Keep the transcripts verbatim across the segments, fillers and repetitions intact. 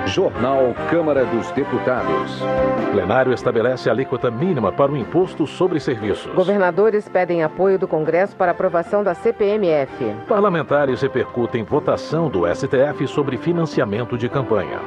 Jornal Câmara dos Deputados. O plenário estabelece a alíquota mínima para o imposto sobre serviços. Governadores pedem apoio do Congresso para aprovação da C P M F. Parlamentares repercutem votação do S T F sobre financiamento de campanha.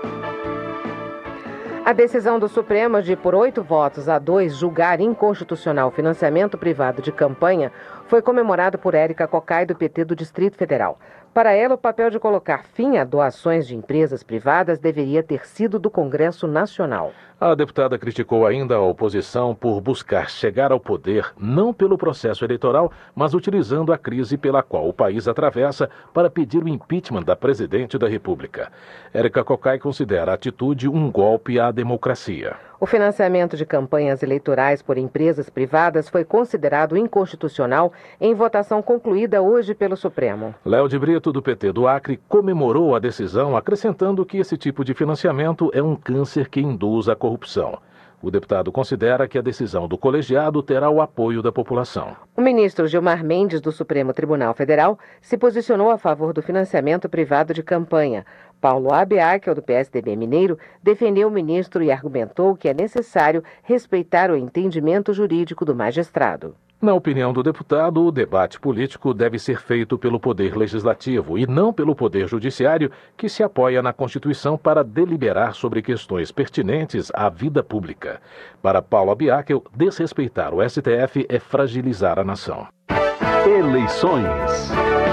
A decisão do Supremo de, por oito votos a dois, julgar inconstitucional o financiamento privado de campanha foi comemorado por Érica Cocai, do P T do Distrito Federal. Para ela, o papel de colocar fim a doações de empresas privadas deveria ter sido do Congresso Nacional. A deputada criticou ainda a oposição por buscar chegar ao poder não pelo processo eleitoral, mas utilizando a crise pela qual o país atravessa para pedir o impeachment da presidente da República. Érica Cocai considera a atitude um golpe à democracia. O financiamento de campanhas eleitorais por empresas privadas foi considerado inconstitucional em votação concluída hoje pelo Supremo. Léo de Brito, do P T do Acre, comemorou a decisão, acrescentando que esse tipo de financiamento é um câncer que induz a corrupção. O deputado considera que a decisão do colegiado terá o apoio da população. O ministro Gilmar Mendes, do Supremo Tribunal Federal, se posicionou a favor do financiamento privado de campanha. Paulo Abiakel, do P S D B mineiro, defendeu o ministro e argumentou que é necessário respeitar o entendimento jurídico do magistrado. Na opinião do deputado, o debate político deve ser feito pelo Poder Legislativo e não pelo Poder Judiciário, que se apoia na Constituição para deliberar sobre questões pertinentes à vida pública. Para Paulo Abiakel, desrespeitar o S T F é fragilizar a nação. Eleições.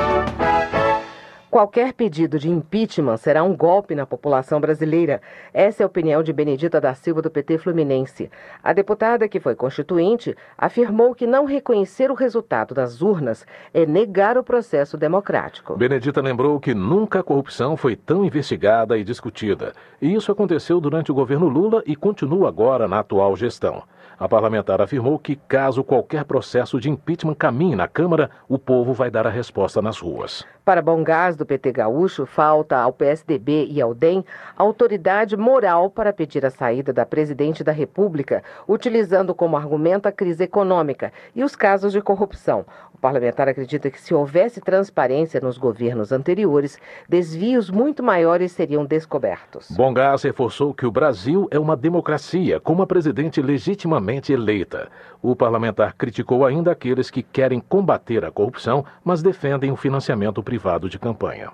Qualquer pedido de impeachment será um golpe na população brasileira. Essa é a opinião de Benedita da Silva, do P T Fluminense. A deputada, que foi constituinte, afirmou que não reconhecer o resultado das urnas é negar o processo democrático. Benedita lembrou que nunca a corrupção foi tão investigada e discutida. E isso aconteceu durante o governo Lula e continua agora na atual gestão. A parlamentar afirmou que, caso qualquer processo de impeachment caminhe na Câmara, o povo vai dar a resposta nas ruas. Para Bom Gás, do P T gaúcho, falta ao P S D B e ao D E M autoridade moral para pedir a saída da presidente da República, utilizando como argumento a crise econômica e os casos de corrupção. O parlamentar acredita que, se houvesse transparência nos governos anteriores, desvios muito maiores seriam descobertos. Bom Gás reforçou que o Brasil é uma democracia, com uma presidente legitimamente eleita. O parlamentar criticou ainda aqueles que querem combater a corrupção, mas defendem o financiamento privado de campanha.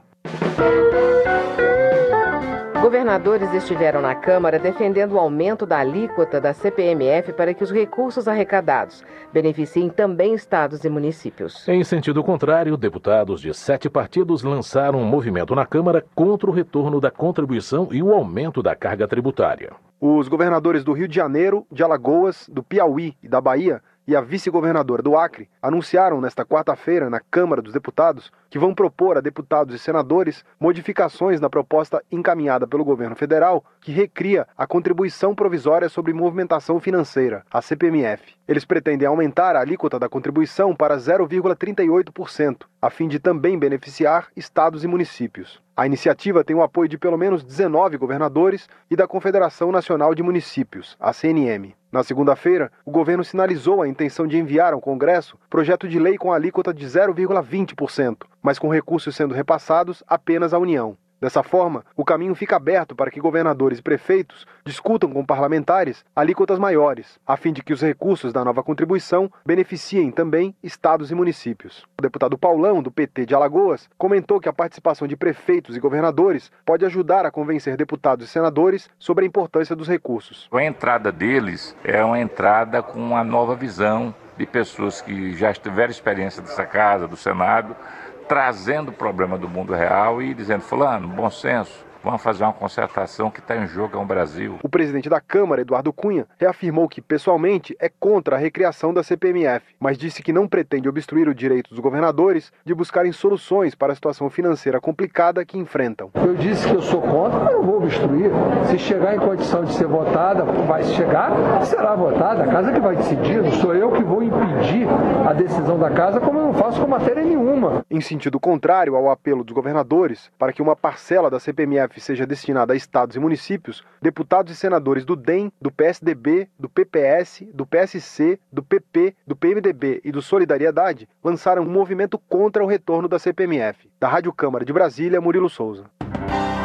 Governadores estiveram na Câmara defendendo o aumento da alíquota da C P M F para que os recursos arrecadados beneficiem também estados e municípios. Em sentido contrário, deputados de sete partidos lançaram um movimento na Câmara contra o retorno da contribuição e o aumento da carga tributária. Os governadores do Rio de Janeiro, de Alagoas, do Piauí e da Bahia e a vice-governadora do Acre anunciaram nesta quarta-feira na Câmara dos Deputados que vão propor a deputados e senadores modificações na proposta encaminhada pelo governo federal que recria a Contribuição Provisória sobre Movimentação Financeira, a C P M F. Eles pretendem aumentar a alíquota da contribuição para zero vírgula trinta e oito por cento, a fim de também beneficiar estados e municípios. A iniciativa tem o apoio de pelo menos dezenove governadores e da Confederação Nacional de Municípios, a C N M. Na segunda-feira, o governo sinalizou a intenção de enviar ao Congresso projeto de lei com alíquota de zero vírgula vinte por cento, mas com recursos sendo repassados apenas à União. Dessa forma, o caminho fica aberto para que governadores e prefeitos discutam com parlamentares alíquotas maiores, a fim de que os recursos da nova contribuição beneficiem também estados e municípios. O deputado Paulão, do P T de Alagoas, comentou que a participação de prefeitos e governadores pode ajudar a convencer deputados e senadores sobre a importância dos recursos. A entrada deles é uma entrada com uma nova visão de pessoas que já tiveram experiência dessa casa, do Senado, trazendo o problema do mundo real e dizendo: fulano, bom senso, vamos fazer uma concertação que está em jogo é um Brasil. O presidente da Câmara, Eduardo Cunha, reafirmou que, pessoalmente, é contra a recriação da C P M F, mas disse que não pretende obstruir o direito dos governadores de buscarem soluções para a situação financeira complicada que enfrentam. Eu disse que eu sou contra, mas não vou obstruir. Se chegar em condição de ser votada, vai chegar, será votada. A casa que vai decidir, não sou eu que vou impedir a decisão da casa, como eu não faço com matéria nenhuma. Em sentido contrário ao apelo dos governadores para que uma parcela da C P M F seja destinada a estados e municípios, deputados e senadores do D E M, do P S D B, do P P S, do P S C, do P P, do P M D B e do Solidariedade lançaram um movimento contra o retorno da C P M F. Da Rádio Câmara de Brasília, Murilo Souza.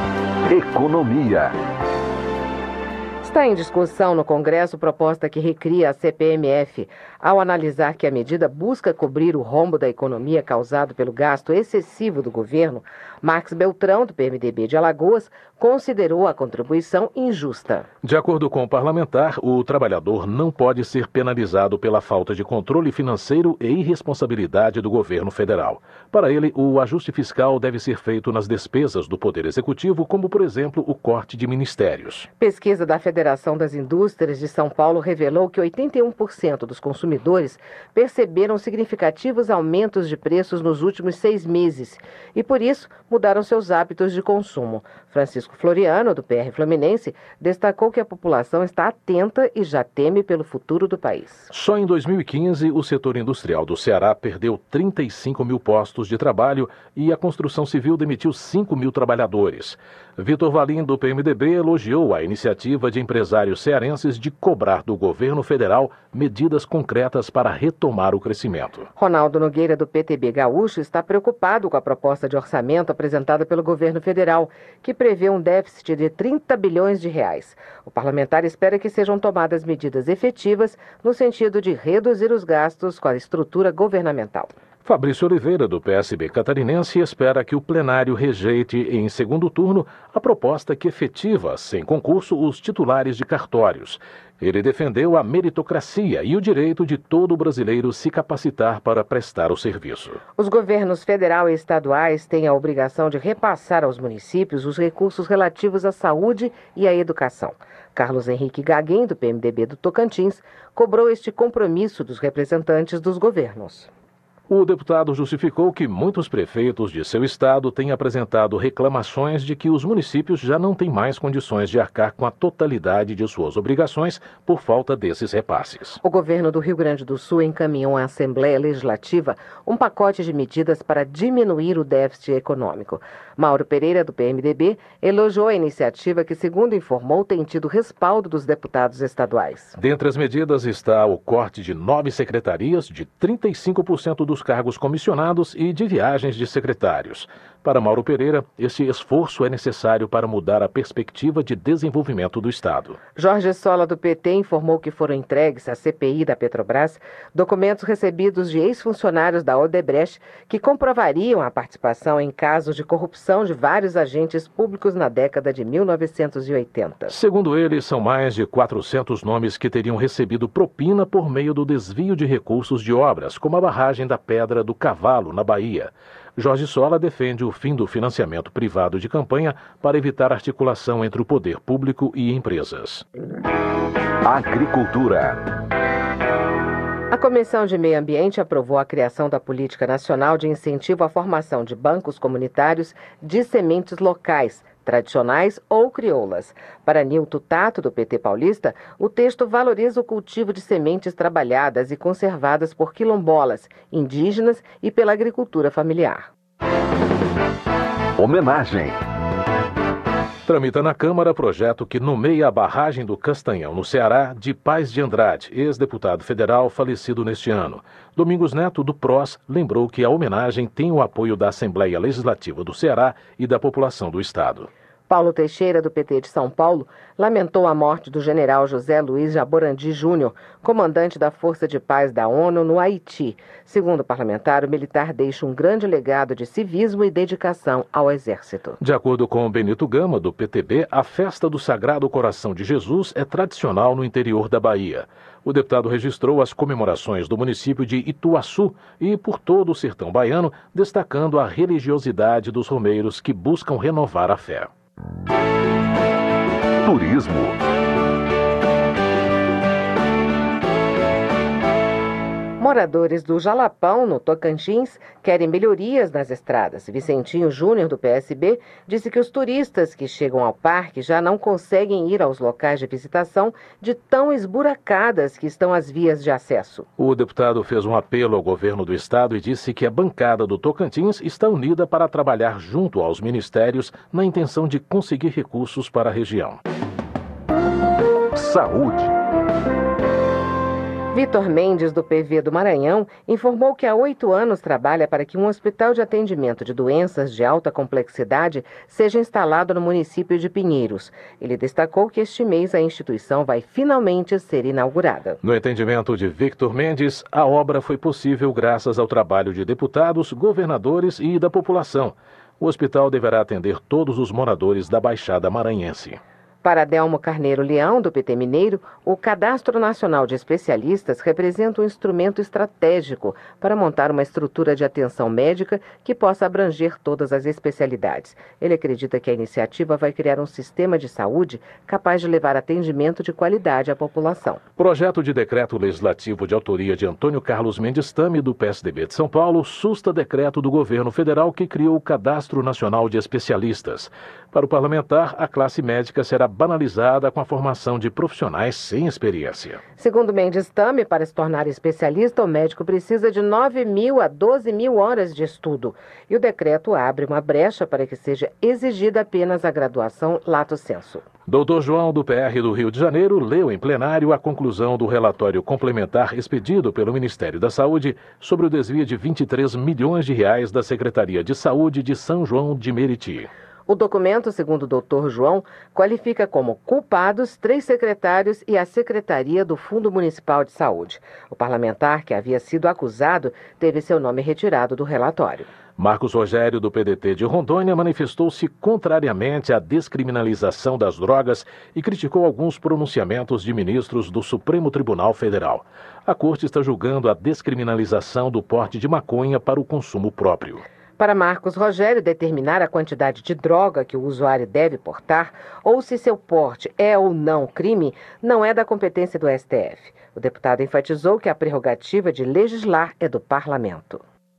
Economia. Está em discussão no Congresso proposta que recria a C P M F. Ao analisar que a medida busca cobrir o rombo da economia causado pelo gasto excessivo do governo, Marcos Beltrão, do P M D B de Alagoas, considerou a contribuição injusta. De acordo com o parlamentar, o trabalhador não pode ser penalizado pela falta de controle financeiro e irresponsabilidade do governo federal. Para ele, o ajuste fiscal deve ser feito nas despesas do Poder Executivo, como, por exemplo, o corte de ministérios. Pesquisa da Federação das Indústrias de São Paulo revelou que oitenta e um por cento dos consumidores perceberam significativos aumentos de preços nos últimos seis meses e, por isso, mudaram seus hábitos de consumo. Francisco Floriano, do P R Fluminense, destacou que a população está atenta e já teme pelo futuro do país. Só em dois mil e quinze, o setor industrial do Ceará perdeu trinta e cinco mil postos de trabalho e a construção civil demitiu cinco mil trabalhadores. Vitor Valim, do P M D B, elogiou a iniciativa de empresários cearenses de cobrar do governo federal medidas concretas para retomar o crescimento. Ronaldo Nogueira, do P T B Gaúcho, está preocupado com a proposta de orçamento apresentada pelo governo federal, que prevê um déficit de trinta bilhões de reais. O parlamentar espera que sejam tomadas medidas efetivas no sentido de reduzir os gastos com a estrutura governamental. Fabrício Oliveira, do P S B catarinense, espera que o plenário rejeite em segundo turno a proposta que efetiva, sem concurso, os titulares de cartórios. Ele defendeu a meritocracia e o direito de todo brasileiro se capacitar para prestar o serviço. Os governos federal e estaduais têm a obrigação de repassar aos municípios os recursos relativos à saúde e à educação. Carlos Henrique Gaguem, do P M D B do Tocantins, cobrou este compromisso dos representantes dos governos. O deputado justificou que muitos prefeitos de seu estado têm apresentado reclamações de que os municípios já não têm mais condições de arcar com a totalidade de suas obrigações por falta desses repasses. O governo do Rio Grande do Sul encaminhou à Assembleia Legislativa um pacote de medidas para diminuir o déficit econômico. Mauro Pereira, do P M D B, elogiou a iniciativa que, segundo informou, tem tido respaldo dos deputados estaduais. Dentre as medidas está o corte de nove secretarias, de trinta e cinco por cento dos cargos comissionados e de viagens de secretários. Para Mauro Pereira, esse esforço é necessário para mudar a perspectiva de desenvolvimento do Estado. Jorge Sola, do P T, informou que foram entregues à C P I da Petrobras documentos recebidos de ex-funcionários da Odebrecht que comprovariam a participação em casos de corrupção de vários agentes públicos na década de mil novecentos e oitenta. Segundo ele, são mais de quatrocentos nomes que teriam recebido propina por meio do desvio de recursos de obras, como a barragem da Pedra do Cavalo, na Bahia. Jorge Sola defende o fim do financiamento privado de campanha para evitar articulação entre o poder público e empresas. Agricultura. A Comissão de Meio Ambiente aprovou a criação da Política Nacional de Incentivo à Formação de Bancos Comunitários de Sementes Locais, tradicionais ou crioulas. Para Nilton Tato, do P T paulista, o texto valoriza o cultivo de sementes trabalhadas e conservadas por quilombolas, indígenas e pela agricultura familiar. Homenagem. Tramita na Câmara projeto que nomeia a barragem do Castanhão, no Ceará, de Paz de Andrade, ex-deputado federal falecido neste ano. Domingos Neto, do P R O S, lembrou que a homenagem tem o apoio da Assembleia Legislativa do Ceará e da população do estado. Paulo Teixeira, do P T de São Paulo, lamentou a morte do general José Luiz Jaborandi Júnior, comandante da Força de Paz da ONU no Haiti. Segundo o parlamentar, o militar deixa um grande legado de civismo e dedicação ao Exército. De acordo com Benito Gama, do P T B, a festa do Sagrado Coração de Jesus é tradicional no interior da Bahia. O deputado registrou as comemorações do município de Ituaçu e por todo o sertão baiano, destacando a religiosidade dos romeiros que buscam renovar a fé. Turismo. Moradores do Jalapão, no Tocantins, querem melhorias nas estradas. Vicentinho Júnior, do P S B, disse que os turistas que chegam ao parque já não conseguem ir aos locais de visitação de tão esburacadas que estão as vias de acesso. O deputado fez um apelo ao governo do estado e disse que a bancada do Tocantins está unida para trabalhar junto aos ministérios na intenção de conseguir recursos para a região. Saúde. Vitor Mendes, do P V do Maranhão, informou que há oito anos trabalha para que um hospital de atendimento de doenças de alta complexidade seja instalado no município de Pinheiros. Ele destacou que este mês a instituição vai finalmente ser inaugurada. No entendimento de Vitor Mendes, a obra foi possível graças ao trabalho de deputados, governadores e da população. O hospital deverá atender todos os moradores da Baixada Maranhense. Para Adelmo Carneiro Leão, do P T Mineiro, o Cadastro Nacional de Especialistas representa um instrumento estratégico para montar uma estrutura de atenção médica que possa abranger todas as especialidades. Ele acredita que a iniciativa vai criar um sistema de saúde capaz de levar atendimento de qualidade à população. Projeto de decreto legislativo de autoria de Antônio Carlos Mendes Tame, do P S D B de São Paulo, susta decreto do governo federal que criou o Cadastro Nacional de Especialistas. Para o parlamentar, a classe médica será banalizada com a formação de profissionais sem experiência. Segundo Mendes Tame, para se tornar especialista, o médico precisa de nove mil a doze mil horas de estudo. E o decreto abre uma brecha para que seja exigida apenas a graduação lato sensu. Doutor João, do P R do Rio de Janeiro, leu em plenário a conclusão do relatório complementar expedido pelo Ministério da Saúde sobre o desvio de vinte e três milhões de reais da Secretaria de Saúde de São João de Meriti. O documento, segundo o doutor João, qualifica como culpados três secretários e a Secretaria do Fundo Municipal de Saúde. O parlamentar, que havia sido acusado, teve seu nome retirado do relatório. Marcos Rogério, do P D T de Rondônia, manifestou-se contrariamente à descriminalização das drogas e criticou alguns pronunciamentos de ministros do Supremo Tribunal Federal. A Corte está julgando a descriminalização do porte de maconha para o consumo próprio. Para Marcos Rogério, determinar a quantidade de droga que o usuário deve portar ou se seu porte é ou não crime, não é da competência do S T F. O deputado enfatizou que a prerrogativa de legislar é do parlamento.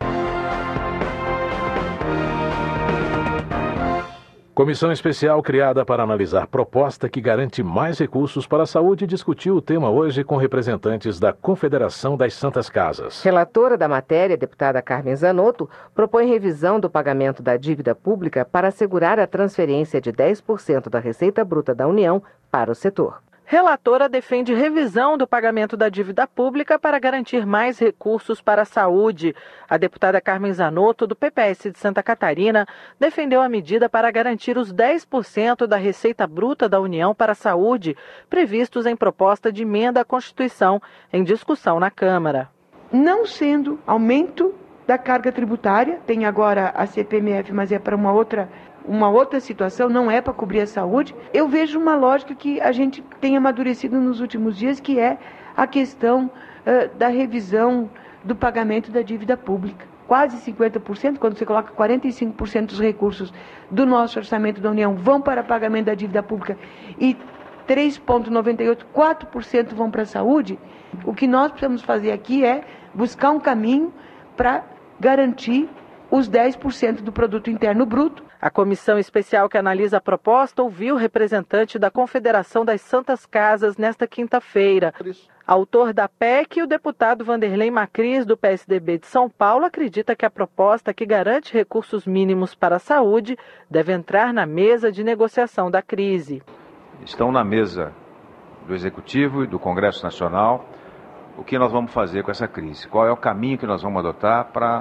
Comissão especial criada para analisar proposta que garante mais recursos para a saúde discutiu o tema hoje com representantes da Confederação das Santas Casas. Relatora da matéria, a deputada Carmen Zanotto, propõe revisão do pagamento da dívida pública para assegurar a transferência de dez por cento da receita bruta da União para o setor. Relatora defende revisão do pagamento da dívida pública para garantir mais recursos para a saúde. A deputada Carmen Zanotto, do P P S de Santa Catarina, defendeu a medida para garantir os dez por cento da receita bruta da União para a saúde, previstos em proposta de emenda à Constituição, em discussão na Câmara. Não sendo aumento da carga tributária, tem agora a C P M F, mas é para uma outra uma outra situação, não é para cobrir a saúde. Eu vejo uma lógica que a gente tem amadurecido nos últimos dias, que é a questão uh, da revisão do pagamento da dívida pública. Quase cinquenta por cento, quando você coloca quarenta e cinco por cento dos recursos do nosso orçamento da União vão para pagamento da dívida pública e três vírgula noventa e oito, quatro por cento vão para a saúde, o que nós precisamos fazer aqui é buscar um caminho para garantir os dez por cento do produto interno bruto. A comissão especial que analisa a proposta ouviu o representante da Confederação das Santas Casas nesta quinta-feira. Autor da P E C, o deputado Vanderlei Macris, do P S D B de São Paulo, acredita que a proposta que garante recursos mínimos para a saúde deve entrar na mesa de negociação da crise. Estão na mesa do Executivo e do Congresso Nacional o que nós vamos fazer com essa crise, qual é o caminho que nós vamos adotar para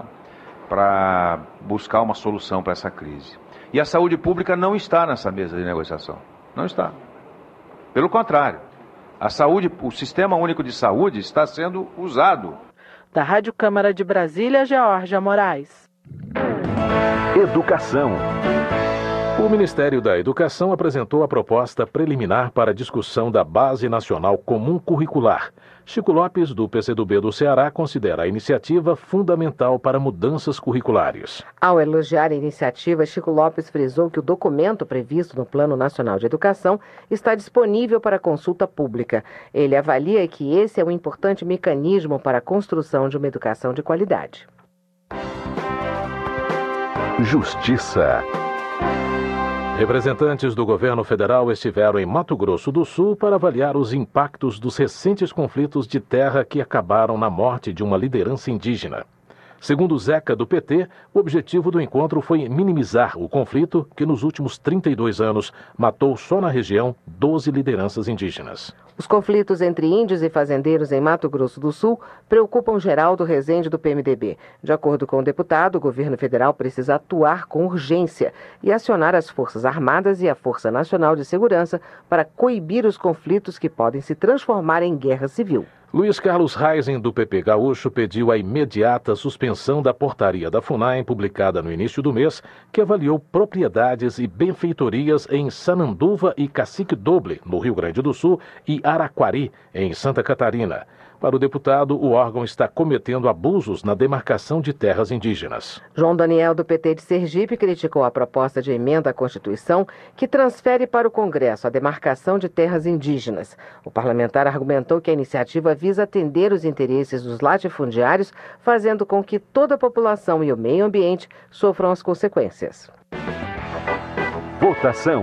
para buscar uma solução para essa crise. E a saúde pública não está nessa mesa de negociação. Não está. Pelo contrário, a saúde, o Sistema Único de Saúde está sendo usado. Da Rádio Câmara de Brasília, Geórgia Moraes. Educação. O Ministério da Educação apresentou a proposta preliminar para a discussão da Base Nacional Comum Curricular. Chico Lopes, do P C do B do Ceará, considera a iniciativa fundamental para mudanças curriculares. Ao elogiar a iniciativa, Chico Lopes frisou que o documento previsto no Plano Nacional de Educação está disponível para consulta pública. Ele avalia que esse é um importante mecanismo para a construção de uma educação de qualidade. Justiça. Representantes do governo federal estiveram em Mato Grosso do Sul para avaliar os impactos dos recentes conflitos de terra que acabaram na morte de uma liderança indígena. Segundo Zeca, do P T, o objetivo do encontro foi minimizar o conflito que nos últimos trinta e dois anos matou só na região doze lideranças indígenas. Os conflitos entre índios e fazendeiros em Mato Grosso do Sul preocupam Geraldo Rezende, do P M D B. De acordo com o deputado, o governo federal precisa atuar com urgência e acionar as Forças Armadas e a Força Nacional de Segurança para coibir os conflitos que podem se transformar em guerra civil. Luiz Carlos Reisen, do P P Gaúcho, pediu a imediata suspensão da portaria da FUNAEM, publicada no início do mês, que avaliou propriedades e benfeitorias em Sananduva e Cacique Doble, no Rio Grande do Sul, e Araquari, em Santa Catarina. Para o deputado, o órgão está cometendo abusos na demarcação de terras indígenas. João Daniel, do P T de Sergipe, criticou a proposta de emenda à Constituição que transfere para o Congresso a demarcação de terras indígenas. O parlamentar argumentou que a iniciativa visa atender os interesses dos latifundiários, fazendo com que toda a população e o meio ambiente sofram as consequências. Votação.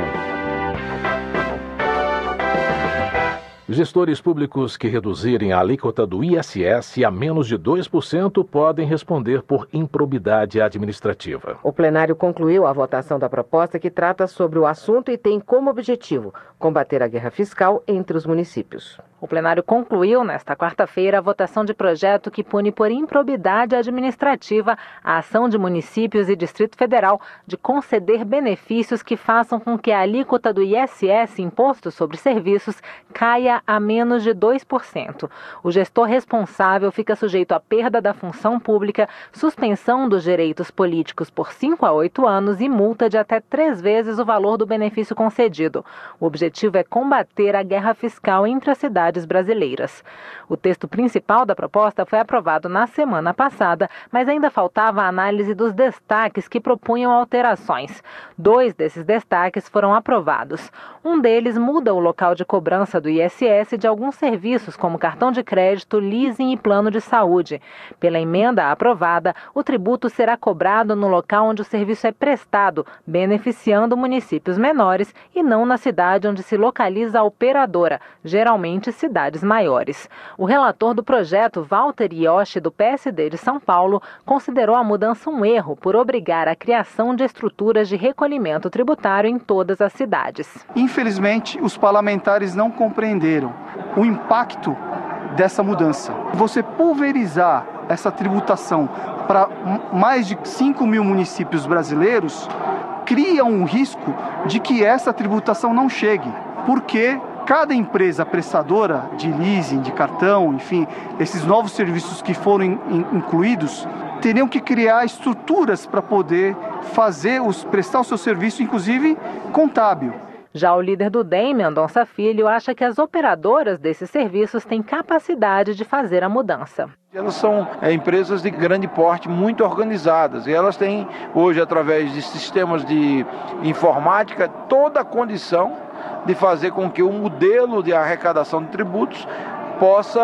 Gestores públicos que reduzirem a alíquota do I S S a menos de dois por cento podem responder por improbidade administrativa. O plenário concluiu a votação da proposta que trata sobre o assunto e tem como objetivo combater a guerra fiscal entre os municípios. O plenário concluiu nesta quarta-feira a votação de projeto que pune por improbidade administrativa a ação de municípios e Distrito Federal de conceder benefícios que façam com que a alíquota do I S S, Imposto sobre Serviços, caia a menos de dois por cento. O gestor responsável fica sujeito à perda da função pública, suspensão dos direitos políticos por cinco a oito anos e multa de até três vezes o valor do benefício concedido. O objetivo é combater a guerra fiscal entre as cidades brasileiras. O texto principal da proposta foi aprovado na semana passada, mas ainda faltava a análise dos destaques que propunham alterações. Dois desses destaques foram aprovados. Um deles muda o local de cobrança do I S S de alguns serviços, como cartão de crédito, leasing e plano de saúde. Pela emenda aprovada, o tributo será cobrado no local onde o serviço é prestado, beneficiando municípios menores e não na cidade onde se localiza a operadora, geralmente cidades maiores. O relator do projeto, Walter Yoshi, do P S D de São Paulo, considerou a mudança um erro por obrigar a criação de estruturas de recolhimento tributário em todas as cidades. Infelizmente, os parlamentares não compreenderam o impacto dessa mudança. Você pulverizar essa tributação para mais de cinco mil municípios brasileiros cria um risco de que essa tributação não chegue, porque cada empresa prestadora de leasing, de cartão, enfim, esses novos serviços que foram in, in, incluídos, teriam que criar estruturas para poder fazer os, prestar o seu serviço, inclusive contábil. Já o líder do D E M, Mendonça Filho, acha que as operadoras desses serviços têm capacidade de fazer a mudança. Elas são é, empresas de grande porte, muito organizadas, e elas têm hoje, através de sistemas de informática, toda a condição de fazer com que o modelo de arrecadação de tributos possa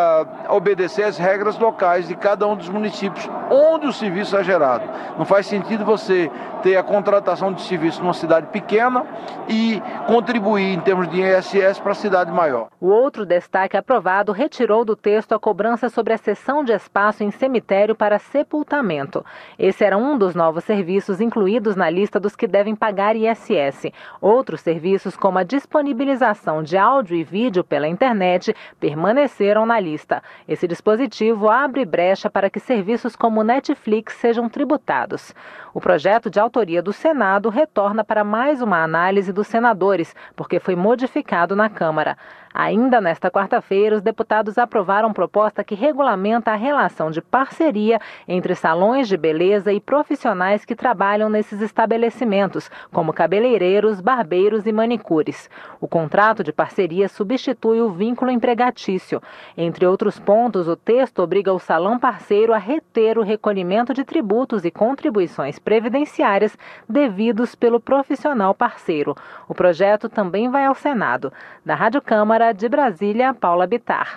obedecer às regras locais de cada um dos municípios onde o serviço é gerado. Não faz sentido você ter a contratação de serviço numa cidade pequena e contribuir em termos de I S S para a cidade maior. O outro destaque aprovado retirou do texto a cobrança sobre a cessão de espaço em cemitério para sepultamento. Esse era um dos novos serviços incluídos na lista dos que devem pagar I S S. Outros serviços, como a disponibilização de áudio e vídeo pela internet, permaneceram na lista. Esse dispositivo abre brecha para que serviços como Netflix sejam tributados. O projeto de autoria do Senado retorna para mais uma análise dos senadores, porque foi modificado na Câmara. Ainda nesta quarta-feira, os deputados aprovaram proposta que regulamenta a relação de parceria entre salões de beleza e profissionais que trabalham nesses estabelecimentos, como cabeleireiros, barbeiros e manicures. O contrato de parceria substitui o vínculo empregatício. Entre outros pontos, o texto obriga o salão parceiro a reter o recolhimento de tributos e contribuições previdenciárias devidos pelo profissional parceiro. O projeto também vai ao Senado. Da Rádio Câmara de Brasília, Paula Bittar.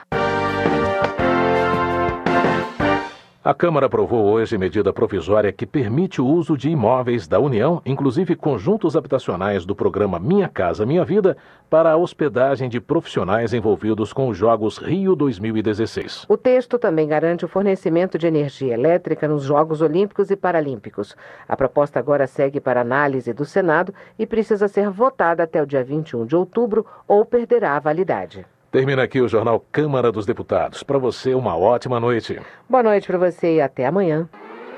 A Câmara aprovou hoje medida provisória que permite o uso de imóveis da União, inclusive conjuntos habitacionais do programa Minha Casa Minha Vida, para a hospedagem de profissionais envolvidos com os Jogos Rio dois mil e dezesseis. O texto também garante o fornecimento de energia elétrica nos Jogos Olímpicos e Paralímpicos. A proposta agora segue para análise do Senado e precisa ser votada até o dia vinte e um de outubro ou perderá a validade. Termina aqui o Jornal Câmara dos Deputados. Para você, uma ótima noite. Boa noite para você e até amanhã.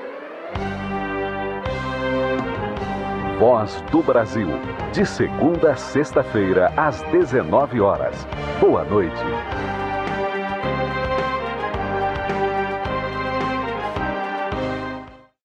Voz do Brasil. De segunda a sexta-feira, às dezenove horas. Boa noite.